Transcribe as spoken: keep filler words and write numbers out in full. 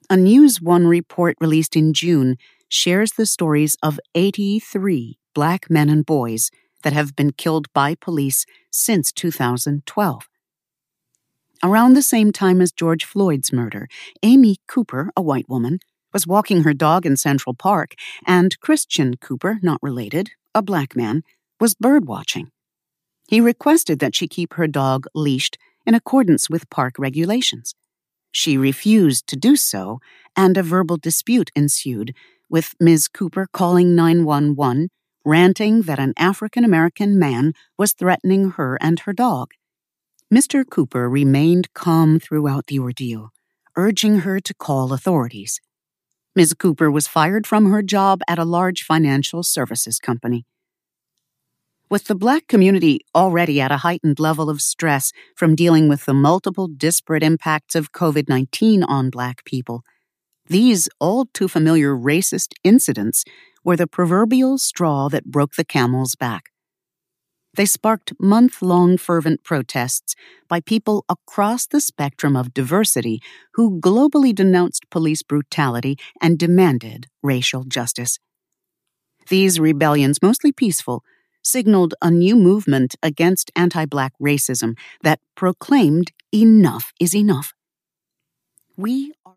A News One report released in June shares the stories of eighty-three black men and boys that have been killed by police since two thousand twelve. Around the same time as George Floyd's murder, Amy Cooper, a white woman, was walking her dog in Central Park, and Christian Cooper, not related, a black man, was birdwatching. He requested that she keep her dog leashed in accordance with park regulations. She refused to do so, and a verbal dispute ensued, with Miz Cooper calling nine one one, ranting that an African-American man was threatening her and her dog. Mister Cooper remained calm throughout the ordeal, urging her to call authorities. Miz Cooper was fired from her job at a large financial services company. With the black community already at a heightened level of stress from dealing with the multiple disparate impacts of COVID nineteen on black people, these all-too-familiar racist incidents were the proverbial straw that broke the camel's back. They sparked month-long fervent protests by people across the spectrum of diversity who globally denounced police brutality and demanded racial justice. These rebellions, mostly peaceful, signaled a new movement against anti-black racism that proclaimed enough is enough. We are